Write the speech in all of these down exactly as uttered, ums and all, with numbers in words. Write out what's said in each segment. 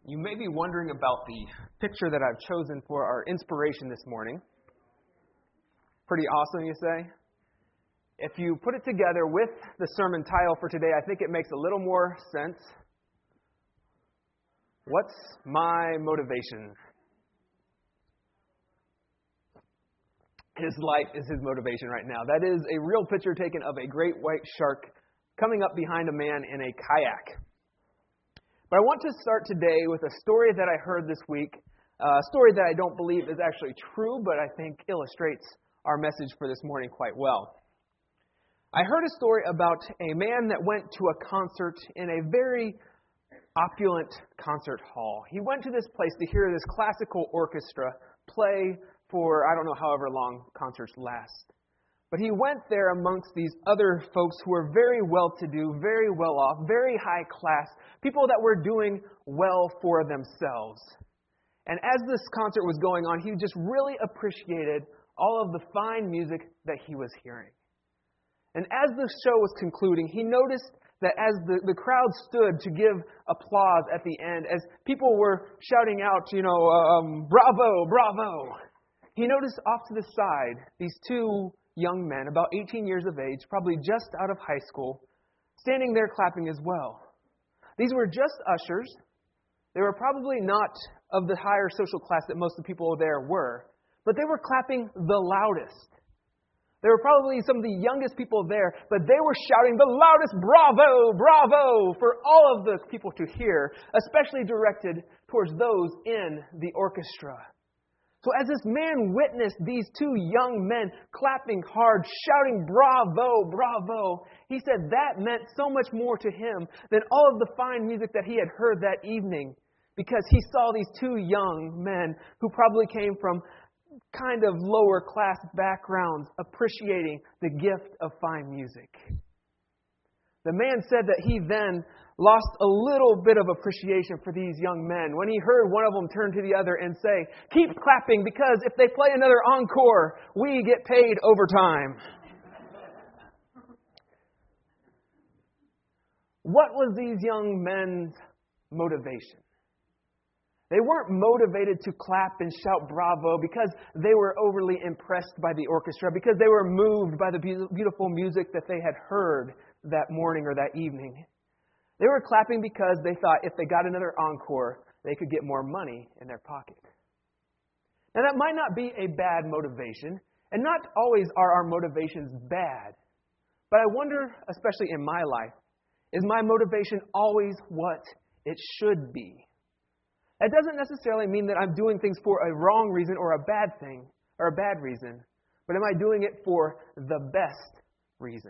You may be wondering about the picture that I've chosen for our inspiration this morning. Pretty awesome, you say? If you put it together with the sermon title for today, I think it makes a little more sense. What's my motivation? His light is his motivation right now. That is a real picture taken of a great white shark coming up behind a man in a kayak. But I want to start today with a story that I heard this week, a story that I don't believe is actually true, but I think illustrates our message for this morning quite well. I heard a story about a man that went to a concert in a very opulent concert hall. He went to this place to hear this classical orchestra play for, I don't know, however long concerts last. But he went there amongst these other folks who were very well-to-do, very well-off, very high-class, people that were doing well for themselves. And as this concert was going on, he just really appreciated all of the fine music that he was hearing. And as the show was concluding, he noticed that as the, the crowd stood to give applause at the end, as people were shouting out, you know, um, bravo, bravo, he noticed off to the side these two young men, about eighteen years of age, probably just out of high school, standing there clapping as well. These were just ushers. They were probably not of the higher social class that most of the people there were, but they were clapping the loudest. They were probably some of the youngest people there, but they were shouting the loudest bravo, bravo for all of the people to hear, especially directed towards those in the orchestra. So as this man witnessed these two young men clapping hard, shouting bravo, bravo, he said that meant so much more to him than all of the fine music that he had heard that evening, because he saw these two young men who probably came from kind of lower class backgrounds appreciating the gift of fine music. The man said that he then lost a little bit of appreciation for these young men when he heard one of them turn to the other and say, "Keep clapping, because if they play another encore, we get paid overtime." What was these young men's motivation? They weren't motivated to clap and shout bravo because they were overly impressed by the orchestra, because they were moved by the beautiful music that they had heard that morning or that evening. They were clapping because they thought if they got another encore, they could get more money in their pocket. Now, that might not be a bad motivation, and not always are our motivations bad. But I wonder, especially in my life, is my motivation always what it should be? That doesn't necessarily mean that I'm doing things for a wrong reason or a bad thing or a bad reason, but am I doing it for the best reason?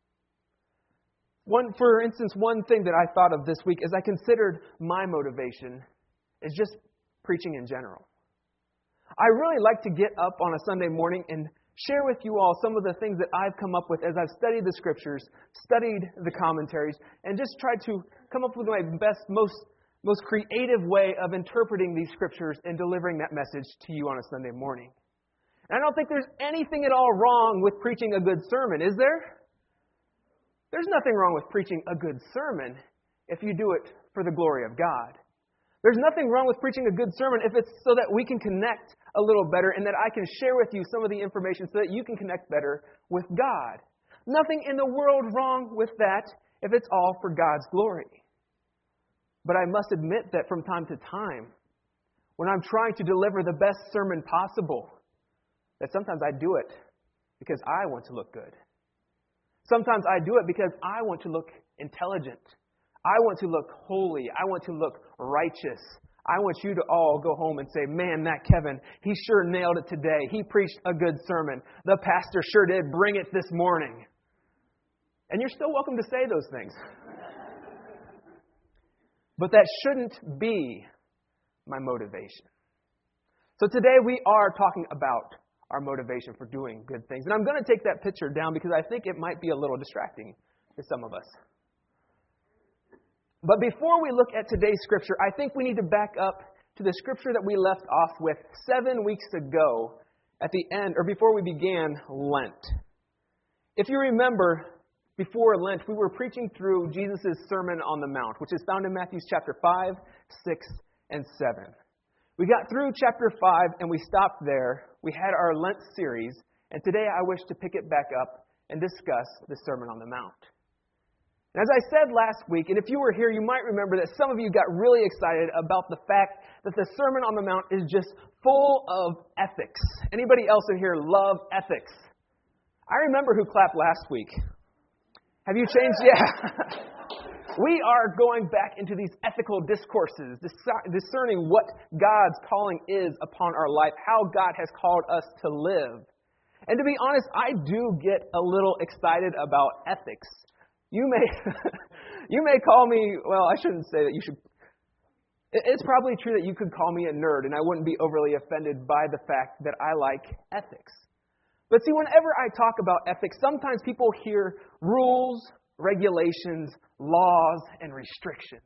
One, for instance, one thing that I thought of this week as I considered my motivation is just preaching in general. I really like to get up on a Sunday morning and share with you all some of the things that I've come up with as I've studied the Scriptures, studied the commentaries, and just tried to come up with my best, most most creative way of interpreting these Scriptures and delivering that message to you on a Sunday morning. And I don't think there's anything at all wrong with preaching a good sermon, is there? There's nothing wrong with preaching a good sermon if you do it for the glory of God. There's nothing wrong with preaching a good sermon if it's so that we can connect a little better and that I can share with you some of the information so that you can connect better with God. Nothing in the world wrong with that if it's all for God's glory. But I must admit that from time to time, when I'm trying to deliver the best sermon possible, that sometimes I do it because I want to look good. Sometimes I do it because I want to look intelligent. I want to look holy. I want to look righteous. I want you to all go home and say, "Man, that Kevin, he sure nailed it today. He preached a good sermon. The pastor sure did bring it this morning." And you're still welcome to say those things. But that shouldn't be my motivation. So today we are talking about our motivation for doing good things. And I'm going to take that picture down because I think it might be a little distracting to some of us. But before we look at today's Scripture, I think we need to back up to the Scripture that we left off with seven weeks ago at the end, or before we began Lent. If you remember, before Lent, we were preaching through Jesus' Sermon on the Mount, which is found in Matthew chapter five, six, and seven. We got through chapter five and we stopped there. We had our Lent series, and today I wish to pick it back up and discuss the Sermon on the Mount. And as I said last week, and if you were here, you might remember that some of you got really excited about the fact that the Sermon on the Mount is just full of ethics. Anybody else in here love ethics? I remember who clapped last week. Have you changed? Yeah. We are going back into these ethical discourses, discerning what God's calling is upon our life, how God has called us to live. And to be honest, I do get a little excited about ethics. You may, you may call me, well, I shouldn't say that you should. It's probably true that you could call me a nerd, and I wouldn't be overly offended by the fact that I like ethics. But see, whenever I talk about ethics, sometimes people hear rules, regulations, laws, and restrictions.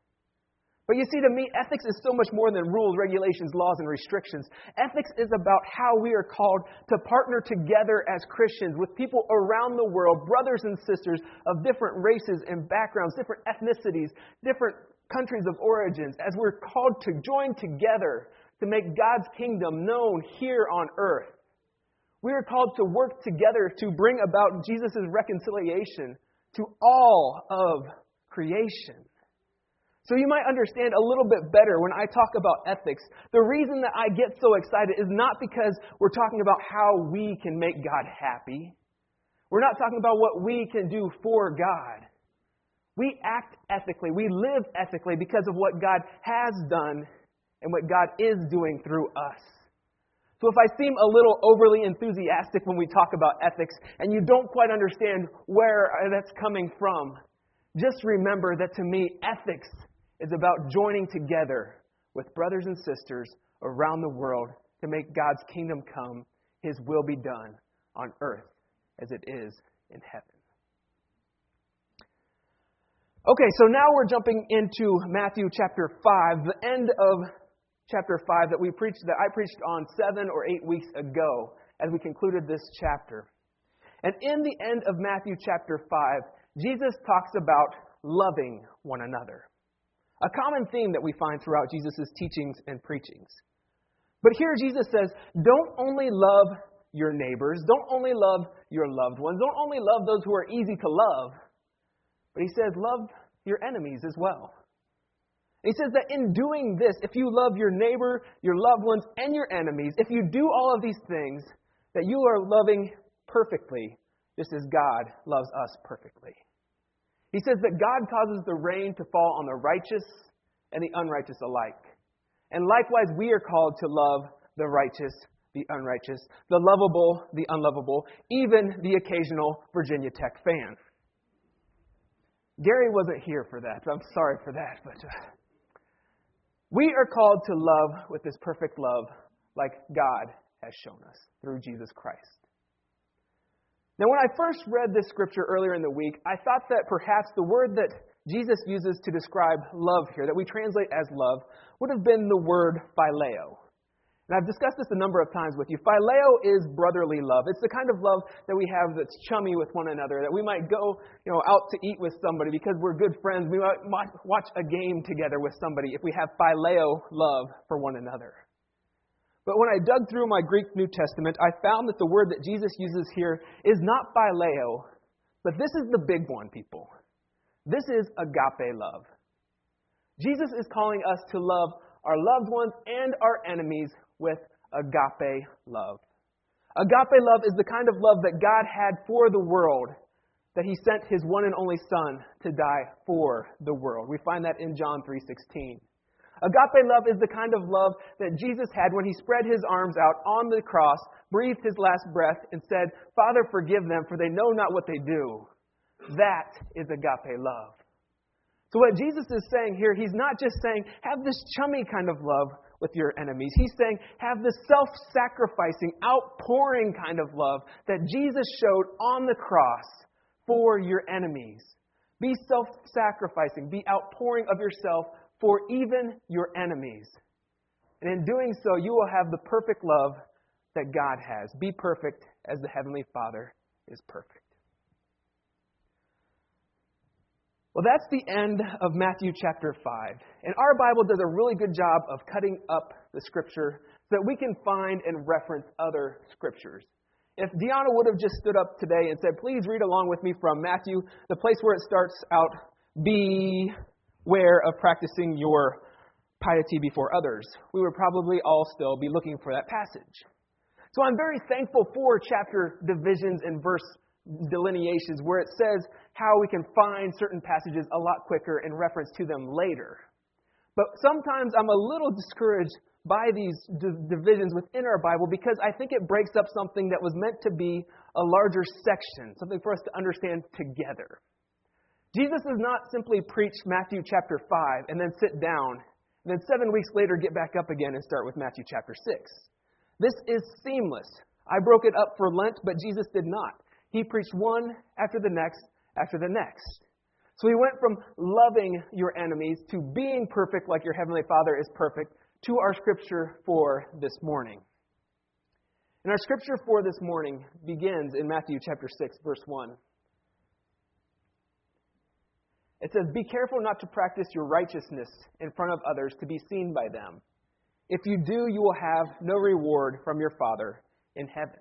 But you see, to me, ethics is so much more than rules, regulations, laws, and restrictions. Ethics is about how we are called to partner together as Christians with people around the world, brothers and sisters of different races and backgrounds, different ethnicities, different countries of origins, as we're called to join together to make God's kingdom known here on earth. We are called to work together to bring about Jesus' reconciliation to all of creation. So you might understand a little bit better when I talk about ethics. The reason that I get so excited is not because we're talking about how we can make God happy. We're not talking about what we can do for God. We act ethically. We live ethically because of what God has done and what God is doing through us. So if I seem a little overly enthusiastic when we talk about ethics and you don't quite understand where that's coming from, just remember that to me, ethics is about joining together with brothers and sisters around the world to make God's kingdom come, His will be done on earth as it is in heaven. Okay, so now we're jumping into Matthew chapter five, the end of chapter five that we preached, that I preached on seven or eight weeks ago as we concluded this chapter. And in the end of Matthew chapter five, Jesus talks about loving one another. A common theme that we find throughout Jesus' teachings and preachings. But here Jesus says, don't only love your neighbors, don't only love your loved ones, don't only love those who are easy to love, but he says, love your enemies as well. He says that in doing this, if you love your neighbor, your loved ones, and your enemies, if you do all of these things, that you are loving perfectly, just as God loves us perfectly. He says that God causes the rain to fall on the righteous and the unrighteous alike. And likewise, we are called to love the righteous, the unrighteous, the lovable, the unlovable, even the occasional Virginia Tech fan. Gary wasn't here for that. I'm sorry for that. But uh, we are called to love with this perfect love like God has shown us through Jesus Christ. Now, when I first read this scripture earlier in the week, I thought that perhaps the word that Jesus uses to describe love here, that we translate as love, would have been the word phileo. And I've discussed this a number of times with you. Phileo is brotherly love. It's the kind of love that we have that's chummy with one another, that we might go, you know, out to eat with somebody because we're good friends. We might watch a game together with somebody if we have phileo love for one another. But when I dug through my Greek New Testament, I found that the word that Jesus uses here is not phileo, but this is the big one, people. This is agape love. Jesus is calling us to love our loved ones and our enemies with agape love. Agape love is the kind of love that God had for the world, that He sent His one and only Son to die for the world. We find that in John three sixteen. Agape love is the kind of love that Jesus had when He spread His arms out on the cross, breathed His last breath, and said, Father, forgive them, for they know not what they do. That is agape love. So what Jesus is saying here, He's not just saying, have this chummy kind of love with your enemies. He's saying, have this self-sacrificing, outpouring kind of love that Jesus showed on the cross for your enemies. Be self-sacrificing. Be outpouring of yourself for even your enemies. And in doing so, you will have the perfect love that God has. Be perfect as the Heavenly Father is perfect. Well, that's the end of Matthew chapter five. And our Bible does a really good job of cutting up the Scripture so that we can find and reference other Scriptures. If Deanna would have just stood up today and said, please read along with me from Matthew, the place where it starts out, beware of practicing your piety before others, we would probably all still be looking for that passage. So I'm very thankful for chapter divisions and verse delineations where it says how we can find certain passages a lot quicker and reference to them later. But sometimes I'm a little discouraged by these d- divisions within our Bible because I think it breaks up something that was meant to be a larger section, something for us to understand together. Jesus does not simply preach Matthew chapter five and then sit down and then seven weeks later get back up again and start with Matthew chapter six. This is seamless. I broke it up for Lent, but Jesus did not. He preached one after the next after the next. So he went from loving your enemies to being perfect like your heavenly Father is perfect to our scripture for this morning. And our scripture for this morning begins in Matthew chapter six, verse one. It says, be careful not to practice your righteousness in front of others to be seen by them. If you do, you will have no reward from your Father in heaven.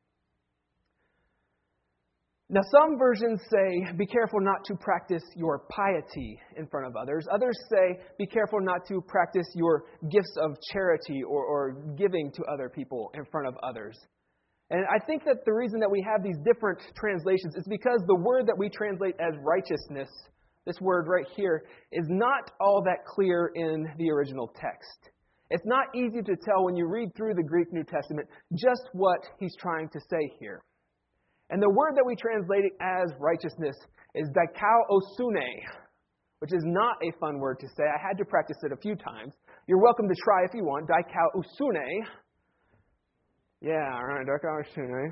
Now, some versions say, be careful not to practice your piety in front of others. Others say, be careful not to practice your gifts of charity or, or giving to other people in front of others. And I think that the reason that we have these different translations is because the word that we translate as righteousness, this word right here, is not all that clear in the original text. It's not easy to tell when you read through the Greek New Testament just what he's trying to say here. And the word that we translate it as righteousness is dikaosune, which is not a fun word to say. I had to practice it a few times. You're welcome to try if you want. Dikaosune. Yeah, all right, dikaosune.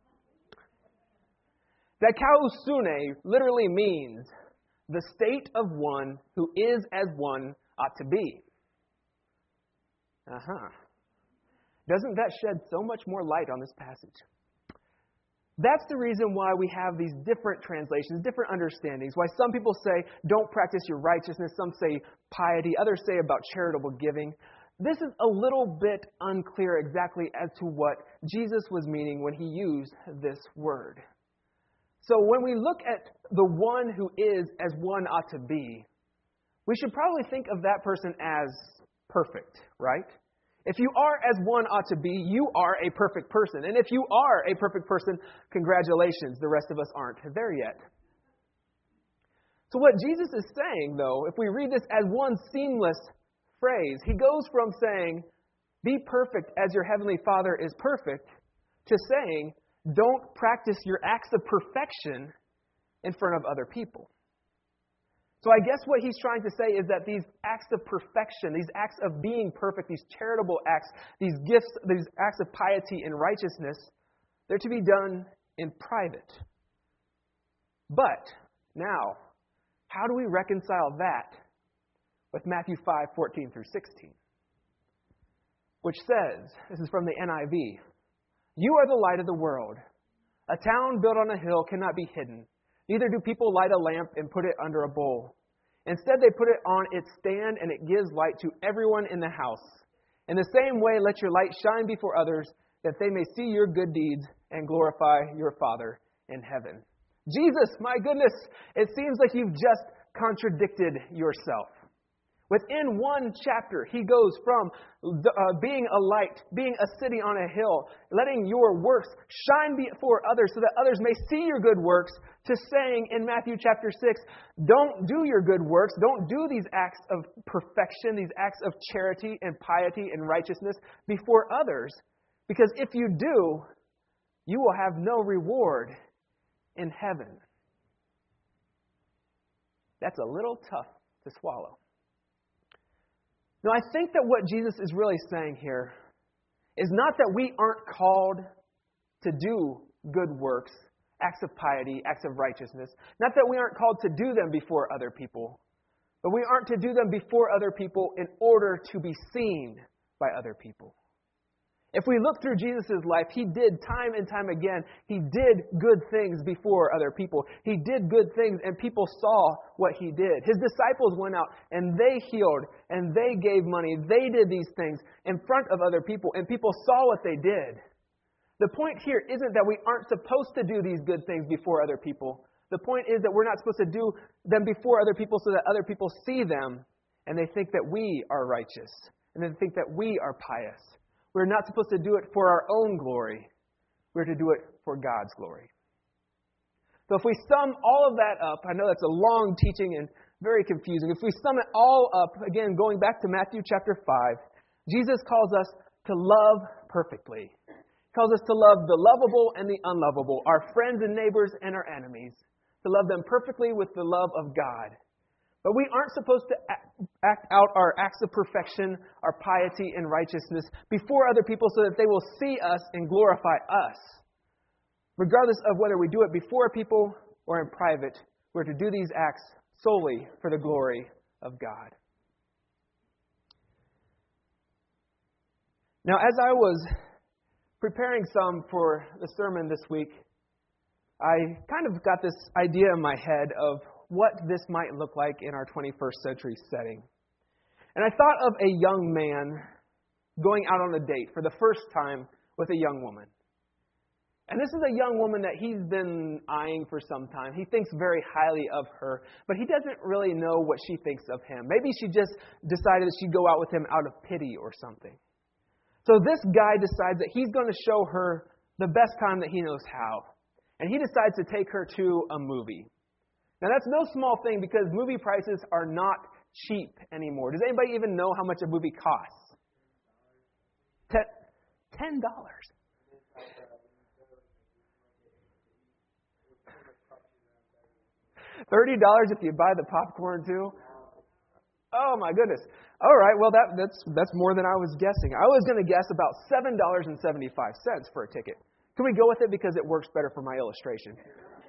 Dikaosune literally means the state of one who is as one ought to be. Uh-huh. Doesn't that shed so much more light on this passage? That's the reason why we have these different translations, different understandings. Why some people say, don't practice your righteousness. Some say piety. Others say about charitable giving. This is a little bit unclear exactly as to what Jesus was meaning when he used this word. So when we look at the one who is as one ought to be, we should probably think of that person as perfect, right? If you are as one ought to be, you are a perfect person. And if you are a perfect person, congratulations. The rest of us aren't there yet. So what Jesus is saying, though, if we read this as one seamless phrase, he goes from saying, be perfect as your heavenly Father is perfect, to saying, don't practice your acts of perfection in front of other people. So I guess what he's trying to say is that these acts of perfection, these acts of being perfect, these charitable acts, these gifts, these acts of piety and righteousness, they're to be done in private. But now, how do we reconcile that with Matthew five, fourteen through sixteen? Which says, this is from the N I V, you are the light of the world. A town built on a hill cannot be hidden. Neither do people light a lamp and put it under a bowl. Instead, they put it on its stand, and it gives light to everyone in the house. In the same way, let your light shine before others, that they may see your good deeds and glorify your Father in heaven. Jesus, my goodness, it seems like you've just contradicted yourself. Within one chapter, he goes from uh, being a light, being a city on a hill, letting your works shine before others so that others may see your good works, to saying in Matthew chapter six, don't do your good works, don't do these acts of perfection, these acts of charity and piety and righteousness before others, because if you do, you will have no reward in heaven. That's a little tough to swallow. Now, I think that what Jesus is really saying here is not that we aren't called to do good works, acts of piety, acts of righteousness. Not that we aren't called to do them before other people, but we aren't to do them before other people in order to be seen by other people. If we look through Jesus' life, he did time and time again, he did good things before other people. He did good things and people saw what he did. His disciples went out and they healed and they gave money. They did these things in front of other people and people saw what they did. The point here isn't that we aren't supposed to do these good things before other people. The point is that we're not supposed to do them before other people so that other people see them and they think that we are righteous and they think that we are pious. We're not supposed to do it for our own glory. We're to do it for God's glory. So if we sum all of that up, I know that's a long teaching and very confusing. If we sum it all up, again, going back to Matthew chapter five, Jesus calls us to love perfectly. He calls us to love the lovable and the unlovable, our friends and neighbors and our enemies, to love them perfectly with the love of God. But we aren't supposed to act out our acts of perfection, our piety and righteousness before other people so that they will see us and glorify us. Regardless of whether we do it before people or in private, we're to do these acts solely for the glory of God. Now, as I was preparing some for the sermon this week, I kind of got this idea in my head of what this might look like in our twenty-first century setting. And I thought of a young man going out on a date for the first time with a young woman. And this is a young woman that he's been eyeing for some time. He thinks very highly of her, but he doesn't really know what she thinks of him. Maybe she just decided that she'd go out with him out of pity or something. So this guy decides that he's going to show her the best time that he knows how. And he decides to take her to a movie. Now, that's no small thing because movie prices are not cheap anymore. Does anybody even know how much a movie costs? Ten dollars. Thirty dollars if you buy the popcorn too. Oh my goodness! All right, well that that's that's more than I was guessing. I was going to guess about seven dollars and seventy-five cents for a ticket. Can we go with it because it works better for my illustration?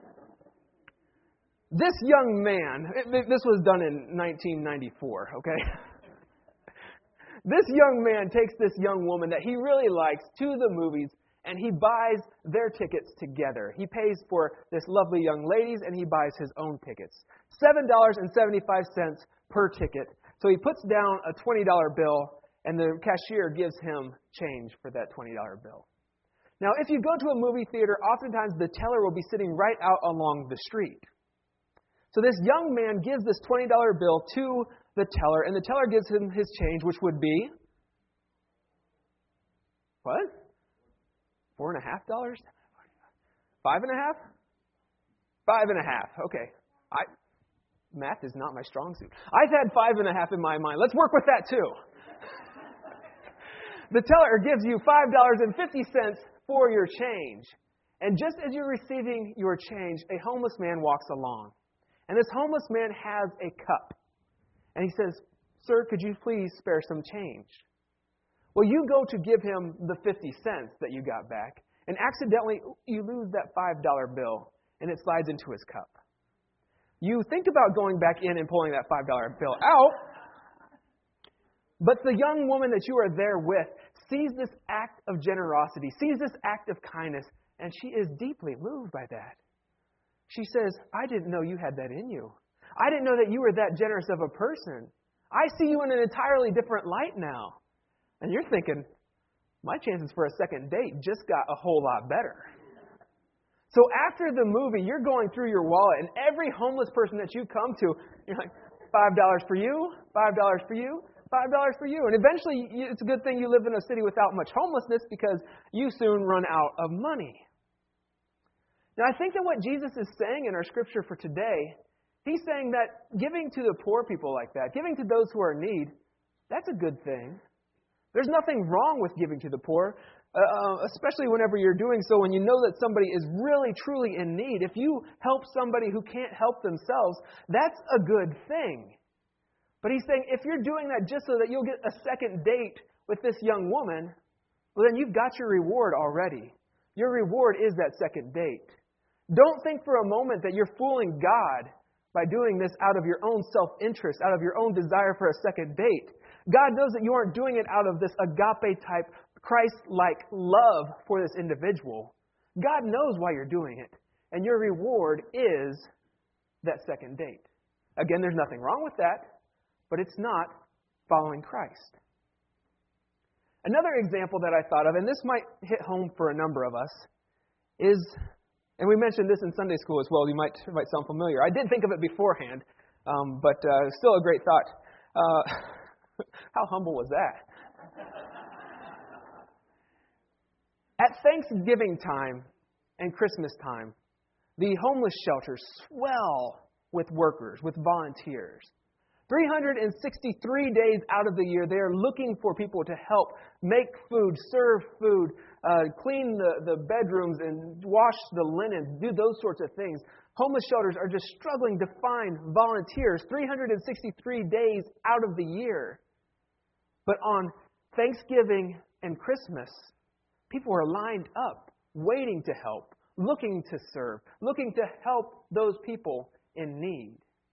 This young man, this was done in nineteen ninety-four, okay? This young man takes this young woman that he really likes to the movies, and he buys their tickets together. He pays for this lovely young lady's, and he buys his own tickets. seven dollars and seventy-five cents per ticket. So he puts down a twenty dollar bill, and the cashier gives him change for that twenty dollar bill. Now, if you go to a movie theater, oftentimes the teller will be sitting right out along the street. So this young man gives this twenty dollar bill to the teller, and the teller gives him his change, which would be, what? Four and a half dollars? Five and a half? Five and a half. Okay. I math is not my strong suit. I've had five and a half in my mind. Let's work with that too. The teller gives you five dollars and fifty cents for your change. And just as you're receiving your change, a homeless man walks along. And this homeless man has a cup. And he says, "Sir, could you please spare some change?" Well, you go to give him the fifty cents that you got back, and accidentally you lose that five dollar bill, and it slides into his cup. You think about going back in and pulling that five dollar bill out, but the young woman that you are there with sees this act of generosity, sees this act of kindness, and she is deeply moved by that. She says, "I didn't know you had that in you. I didn't know that you were that generous of a person. I see you in an entirely different light now." And you're thinking, my chances for a second date just got a whole lot better. So after the movie, you're going through your wallet, and every homeless person that you come to, you're like, five dollars for you, five dollars for you, five dollars for you. And eventually, it's a good thing you live in a city without much homelessness because you soon run out of money. Now, I think that what Jesus is saying in our scripture for today, he's saying that giving to the poor people like that, giving to those who are in need, that's a good thing. There's nothing wrong with giving to the poor, uh, especially whenever you're doing so when you know that somebody is really, truly in need. If you help somebody who can't help themselves, that's a good thing. But he's saying if you're doing that just so that you'll get a second date with this young woman, well, then you've got your reward already. Your reward is that second date. Don't think for a moment that you're fooling God by doing this out of your own self-interest, out of your own desire for a second date. God knows that you aren't doing it out of this agape-type Christ-like love for this individual, God knows why you're doing it. And your reward is that second date. Again, there's nothing wrong with that, but it's not following Christ. Another example that I thought of, and this might hit home for a number of us, is, and we mentioned this in Sunday school as well, you might, it might sound familiar. I did think of it beforehand, um, but uh, still a great thought. Uh, how humble was that? At Thanksgiving time and Christmas time, the homeless shelters swell with workers, with volunteers. three hundred sixty-three days out of the year, they are looking for people to help make food, serve food, uh, clean the, the bedrooms and wash the linens, do those sorts of things. Homeless shelters are just struggling to find volunteers three hundred sixty-three days out of the year. But on Thanksgiving and Christmas, people are lined up, waiting to help, looking to serve, looking to help those people in need.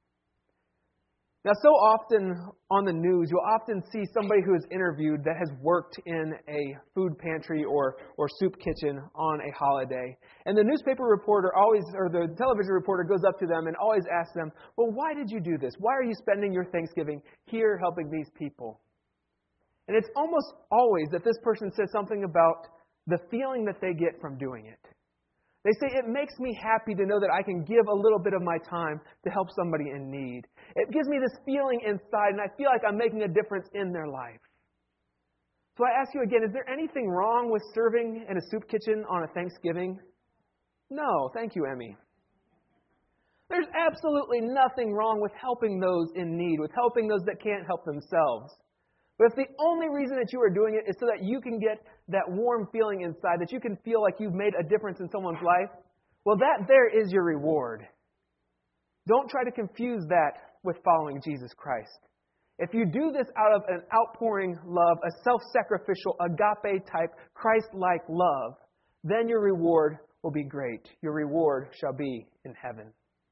Now, so often on the news, you'll often see somebody who is interviewed that has worked in a food pantry or, or soup kitchen on a holiday. And the newspaper reporter always, or the television reporter goes up to them and always asks them, well, why did you do this? Why are you spending your Thanksgiving here helping these people? And it's almost always that this person says something about the feeling that they get from doing it. They say, it makes me happy to know that I can give a little bit of my time to help somebody in need. It gives me this feeling inside, and I feel like I'm making a difference in their life. So I ask you again, is there anything wrong with serving in a soup kitchen on a Thanksgiving? No, thank you, Emmy. There's absolutely nothing wrong with helping those in need, with helping those that can't help themselves. But if the only reason that you are doing it is so that you can get that warm feeling inside, that you can feel like you've made a difference in someone's life, well, that there is your reward. Don't try to confuse that with following Jesus Christ. If you do this out of an outpouring love, a self-sacrificial, agape-type, Christ-like love, then your reward will be great. Your reward shall be in heaven.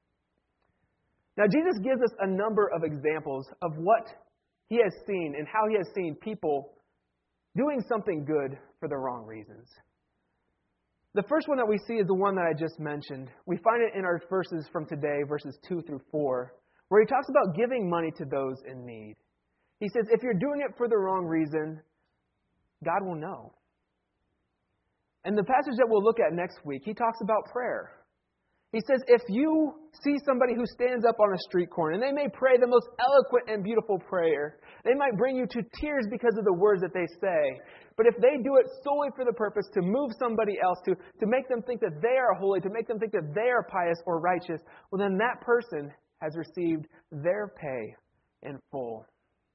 Now, Jesus gives us a number of examples of what He has seen and how He has seen people doing something good for the wrong reasons. The first one that we see is the one that I just mentioned. We find it in our verses from today, verses two through four, where He talks about giving money to those in need. He says, if you're doing it for the wrong reason, God will know. And the passage that we'll look at next week, He talks about prayer. He says, if you see somebody who stands up on a street corner, and they may pray the most eloquent and beautiful prayer, they might bring you to tears because of the words that they say. But if they do it solely for the purpose to move somebody else, to, to make them think that they are holy, to make them think that they are pious or righteous, well, then that person has received their pay in full.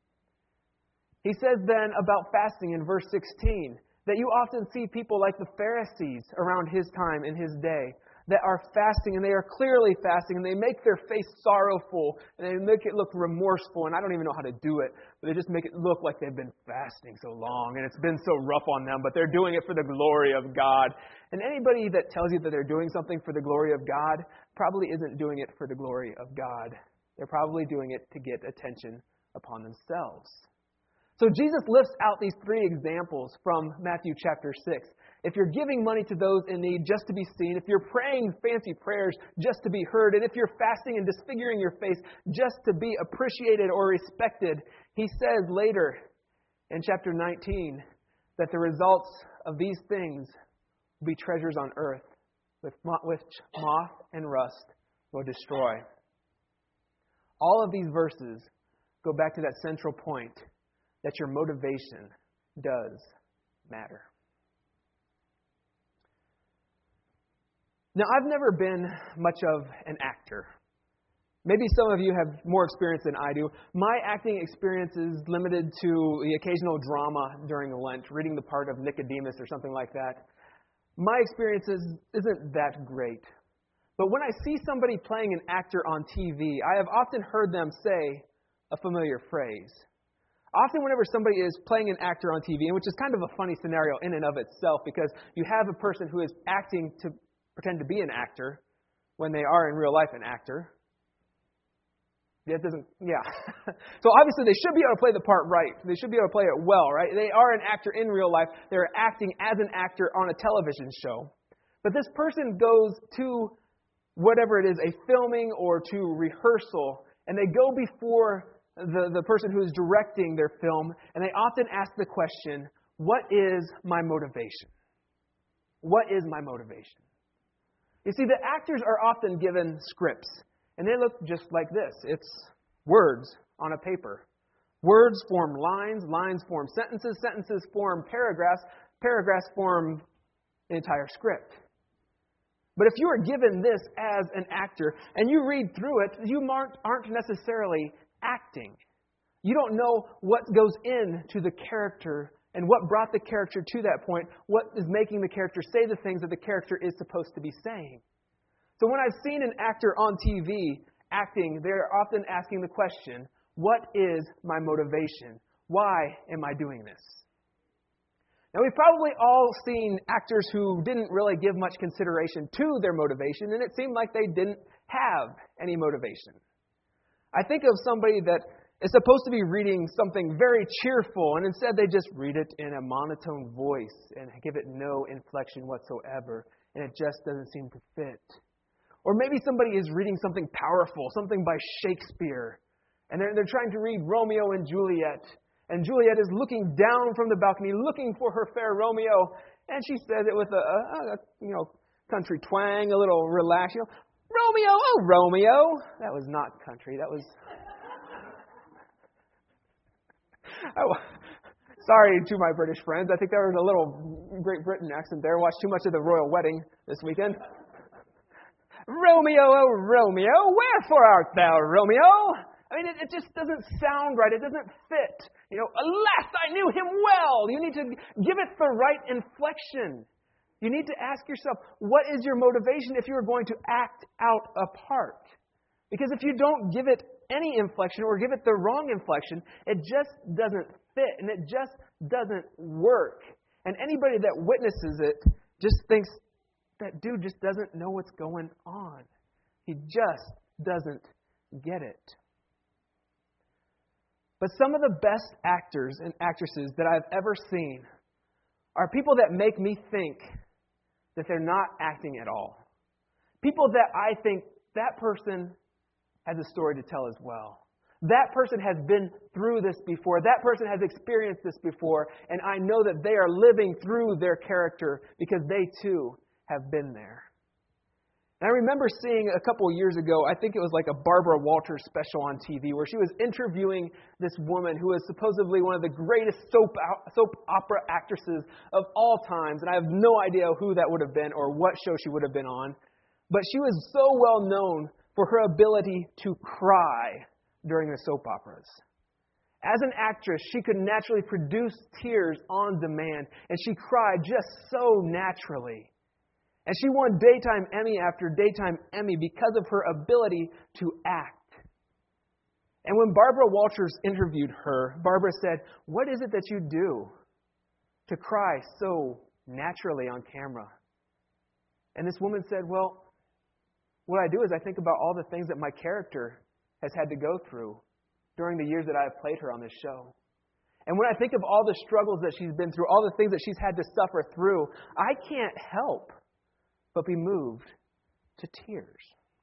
He says then about fasting in verse sixteen, that you often see people like the Pharisees around His time in His day, that are fasting, and they are clearly fasting, and they make their face sorrowful, and they make it look remorseful, and I don't even know how to do it, but they just make it look like they've been fasting so long, and it's been so rough on them, but they're doing it for the glory of God. And anybody that tells you that they're doing something for the glory of God probably isn't doing it for the glory of God. They're probably doing it to get attention upon themselves. So Jesus lifts out these three examples from Matthew chapter six. If you're giving money to those in need just to be seen, if you're praying fancy prayers just to be heard, and if you're fasting and disfiguring your face just to be appreciated or respected, He says later in chapter nineteen that the results of these things will be treasures on earth, which moth and rust will destroy. All of these verses go back to that central point that your motivation does matter. Now, I've never been much of an actor. Maybe some of you have more experience than I do. My acting experience is limited to the occasional drama during Lent, reading the part of Nicodemus or something like that. My experience is, isn't that great. But when I see somebody playing an actor on T V, I have often heard them say a familiar phrase. Often whenever somebody is playing an actor on T V, which is kind of a funny scenario in and of itself, because you have a person who is acting to pretend to be an actor when they are in real life an actor. That doesn't, yeah. So obviously they should be able to play the part right. They should be able to play it well, right? They are an actor in real life. They're acting as an actor on a television show. But this person goes to whatever it is, a filming or to rehearsal, and they go before the, the person who is directing their film, and they often ask the question, what is my motivation? What is my motivation? You see, the actors are often given scripts. And they look just like this. It's words on a paper. Words form lines. Lines form sentences. Sentences form paragraphs. Paragraphs form an entire script. But if you are given this as an actor and you read through it, you aren't necessarily acting. You don't know what goes into the character and what brought the character to that point, what is making the character say the things that the character is supposed to be saying. So when I've seen an actor on T V acting, they're often asking the question, what is my motivation? Why am I doing this? Now, we've probably all seen actors who didn't really give much consideration to their motivation, and it seemed like they didn't have any motivation. I think of somebody that is supposed to be reading something very cheerful, and instead they just read it in a monotone voice and give it no inflection whatsoever, and it just doesn't seem to fit. Or maybe somebody is reading something powerful, something by Shakespeare, and they're, they're trying to read Romeo and Juliet. And Juliet is looking down from the balcony, looking for her fair Romeo, and she says it with a, a, a you know country twang, a little relaxed. You know, Romeo, oh Romeo. That was not country. That was. oh, sorry to my British friends. I think there was a little Great Britain accent there. Watched too much of the royal wedding this weekend. Romeo, oh Romeo, wherefore art thou, Romeo? I mean, it, it just doesn't sound right. It doesn't fit. You know, alas, I knew him well. You need to give it the right inflection. You need to ask yourself, what is your motivation if you are going to act out a part? Because if you don't give it any inflection or give it the wrong inflection, it just doesn't fit and it just doesn't work. And anybody that witnesses it just thinks, that dude just doesn't know what's going on. He just doesn't get it. But some of the best actors and actresses that I've ever seen are people that make me think that they're not acting at all. People that I think that person has a story to tell as well. That person has been through this before. That person has experienced this before. And I know that they are living through their character because they too have been there. And I remember seeing a couple of years ago, I think it was like a Barbara Walters special on T V, where she was interviewing this woman who is supposedly one of the greatest soap soap opera actresses of all times. And I have no idea who that would have been or what show she would have been on. But she was so well known for her ability to cry during the soap operas. As an actress, she could naturally produce tears on demand, and she cried just so naturally. And she won Daytime Emmy after Daytime Emmy because of her ability to act. And when Barbara Walters interviewed her, Barbara said, "What is it that you do to cry so naturally on camera?" And this woman said, "Well, what I do is I think about all the things that my character has had to go through during the years that I have played her on this show. And when I think of all the struggles that she's been through, all the things that she's had to suffer through, I can't help but be moved to tears."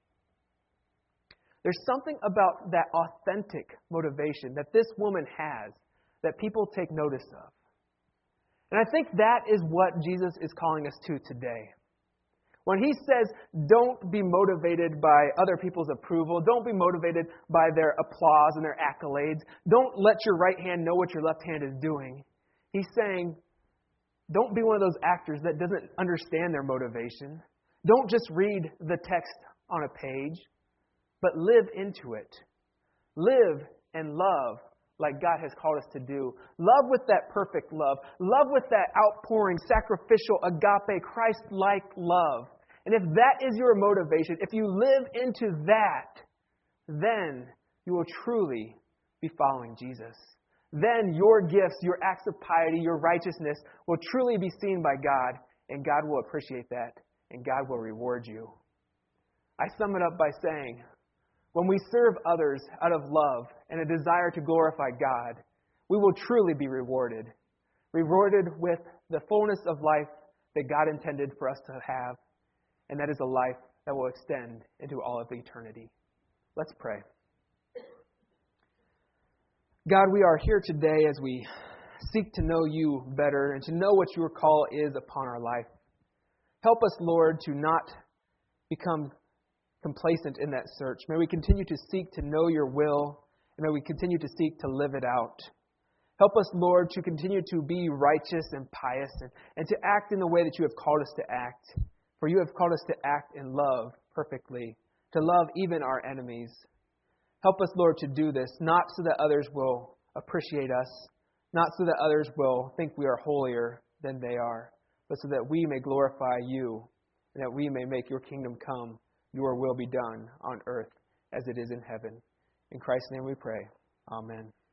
There's something about that authentic motivation that this woman has that people take notice of. And I think that is what Jesus is calling us to today. When he says, don't be motivated by other people's approval, don't be motivated by their applause and their accolades, don't let your right hand know what your left hand is doing. He's saying, don't be one of those actors that doesn't understand their motivation. Don't just read the text on a page, but live into it. Live and love like God has called us to do. Love with that perfect love. Love with that outpouring, sacrificial, agape, Christ-like love. And if that is your motivation, if you live into that, then you will truly be following Jesus. Then your gifts, your acts of piety, your righteousness will truly be seen by God, and God will appreciate that, and God will reward you. I sum it up by saying, when we serve others out of love and a desire to glorify God, we will truly be rewarded. Rewarded with the fullness of life that God intended for us to have, and that is a life that will extend into all of eternity. Let's pray. God, we are here today as we seek to know you better and to know what your call is upon our life. Help us, Lord, to not become complacent in that search. May we continue to seek to know your will, and may we continue to seek to live it out. Help us, Lord, to continue to be righteous and pious and, and to act in the way that you have called us to act. For you have called us to act in love perfectly, to love even our enemies. Help us, Lord, to do this, not so that others will appreciate us, not so that others will think we are holier than they are, but so that we may glorify you and that we may make your kingdom come, your will be done on earth as it is in heaven. In Christ's name we pray. Amen.